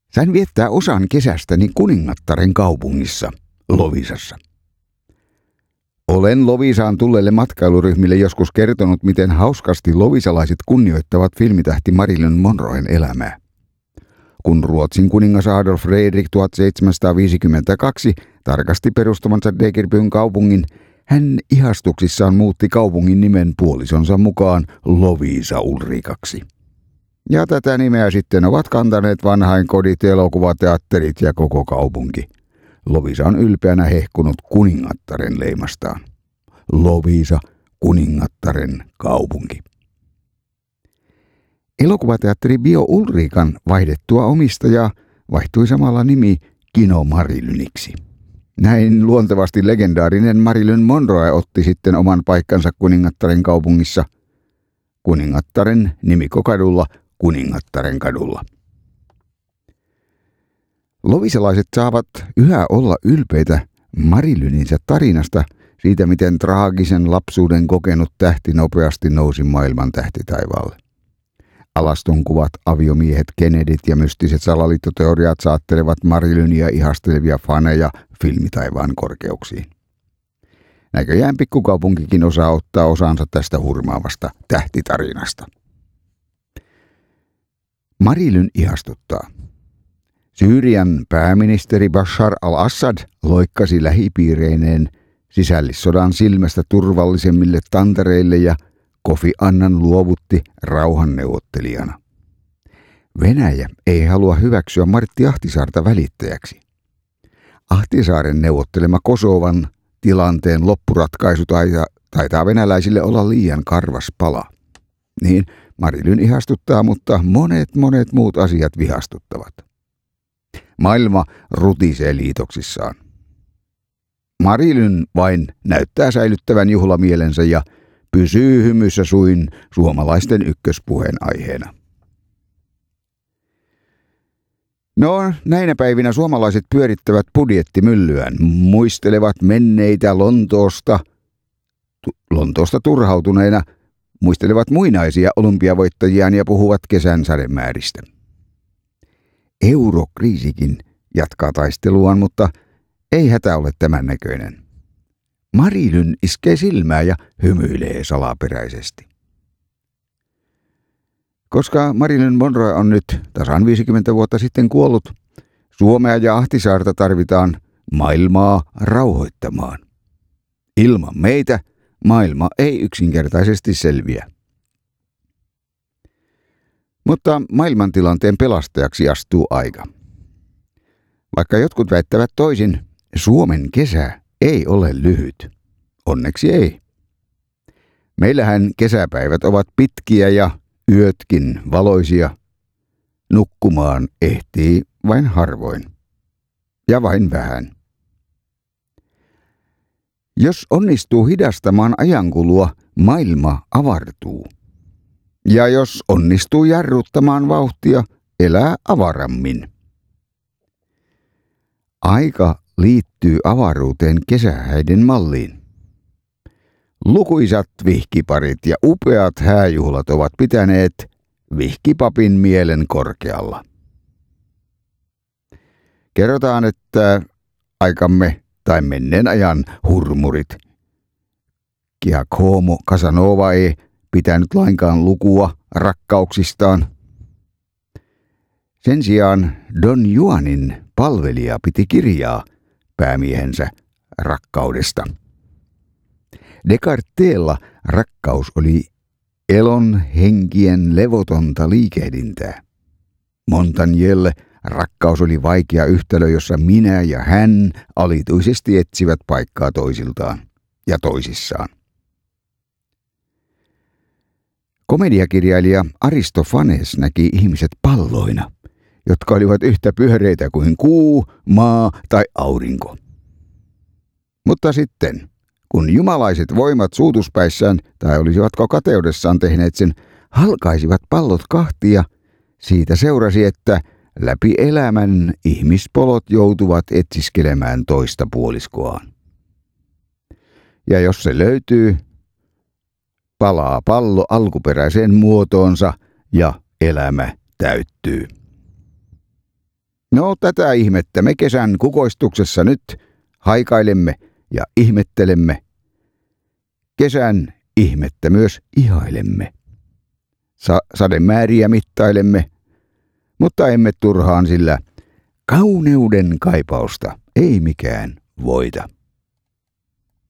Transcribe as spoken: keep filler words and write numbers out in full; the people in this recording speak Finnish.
Sain viettää osan kesästäni Kuningattaren kaupungissa, Loviisassa. Olen Loviisaan tulleille matkailuryhmille joskus kertonut, miten hauskasti loviisalaiset kunnioittavat filmitähti Marilyn Monroen elämää. Kun Ruotsin kuningas Adolf Fredrik tuhatseitsemänsataaviisikymmentäkaksi tarkasti perustamansa Degerbyn kaupungin, hän ihastuksissaan muutti kaupungin nimen puolisonsa mukaan Loviisa Ulrikaksi. Ja tätä nimeä sitten ovat kantaneet vanhainkodit, elokuvateatterit ja koko kaupunki. Loviisa on ylpeänä hehkunut Kuningattaren leimastaan. Loviisa, Kuningattaren kaupunki. Elokuvateatteri Bio Ulrikan vaihdettua omistajaa vaihtui samalla nimi Kino Marilyniksi. Näin luontevasti legendaarinen Marilyn Monroe otti sitten oman paikkansa Kuningattaren kaupungissa. Kuningattaren nimikokadulla Kuningattaren kadulla. Loviisalaiset saavat yhä olla ylpeitä Marilyninsä tarinasta, siitä miten traagisen lapsuuden kokenut tähti nopeasti nousi maailman tähtitaivaalle. Alastonkuvat, aviomiehet, Kennedyt ja mystiset salaliittoteoriat saattelevat Marilynia ihastelevia faneja filmitaivaan korkeuksiin. Näköjään pikkukaupunkikin osaa ottaa osansa tästä hurmaavasta tähtitarinasta. Marilyn ihastuttaa. Syyrian pääministeri Bashar al-Assad loikkasi lähipiireineen sisällissodan silmästä turvallisemmille tantereille ja Kofi Annan luovutti rauhanneuvottelijana. Venäjä ei halua hyväksyä Martti Ahtisaarta välittäjäksi. Ahtisaaren neuvottelema Kosovan tilanteen loppuratkaisu taitaa, taitaa venäläisille olla liian karvas pala. Niin Marilyn ihastuttaa, mutta monet monet muut asiat vihastuttavat. Maailma rutisee liitoksissaan. Marilyn vain näyttää säilyttävän juhlamielensä ja pysyy hymyssä suin suomalaisten ykköspuheen aiheena. No, näinä päivinä suomalaiset pyörittävät budjettimyllyään, muistelevat menneitä Lontoosta, tu, Lontoosta turhautuneina, muistelevat muinaisia olympiavoittajiaan ja puhuvat kesän sademääristä. Eurokriisikin jatkaa taisteluaan, mutta ei hätä ole tämän näköinen. Marilyn iskee silmää ja hymyilee salaperäisesti. Koska Marilyn Monroe on nyt tasan viisikymmentä vuotta sitten kuollut, Suomea ja Ahtisaarta tarvitaan maailmaa rauhoittamaan. Ilman meitä maailma ei yksinkertaisesti selviä. Mutta maailmantilanteen pelastajaksi astuu aika. Vaikka jotkut väittävät toisin, Suomen kesä ei ole lyhyt. Onneksi ei. Meillähän kesäpäivät ovat pitkiä ja yötkin valoisia. Nukkumaan ehtii vain harvoin. Ja vain vähän. Jos onnistuu hidastamaan ajankulua, maailma avartuu. Ja jos onnistuu jarruttamaan vauhtia, elää avarammin. Aika liittyy avaruuteen kesähäiden malliin. Lukuisat vihkiparit ja upeat hääjuhlat ovat pitäneet vihkipapin mielen korkealla. Kerrotaan, että aikamme tai menneen ajan hurmurit Giacomo Casanova ei pitänyt lainkaan lukua rakkauksistaan. Sen sijaan Don Juanin palvelija piti kirjaa päämiehensä rakkaudesta. Descartesilla rakkaus oli elon henkien levotonta liikehdintää. Montagnelle rakkaus oli vaikea yhtälö, jossa minä ja hän alituisesti etsivät paikkaa toisiltaan ja toisissaan. Komediakirjailija Aristofanes näki ihmiset palloina, jotka olivat yhtä pyöreitä kuin kuu, maa tai aurinko. Mutta sitten, kun jumalaiset voimat suutuspäissään tai olisivatko kateudessaan tehneet sen, halkaisivat pallot kahtia, siitä seurasi, että läpi elämän ihmispolot joutuvat etsiskelemään toista puoliskoaan. Ja jos se löytyy, palaa pallo alkuperäiseen muotoonsa ja elämä täyttyy. No tätä ihmettä me kesän kukoistuksessa nyt haikailemme ja ihmettelemme. Kesän ihmettä myös ihailemme. Sa- sademääriä mittailemme, mutta emme turhaan, sillä kauneuden kaipausta ei mikään voita.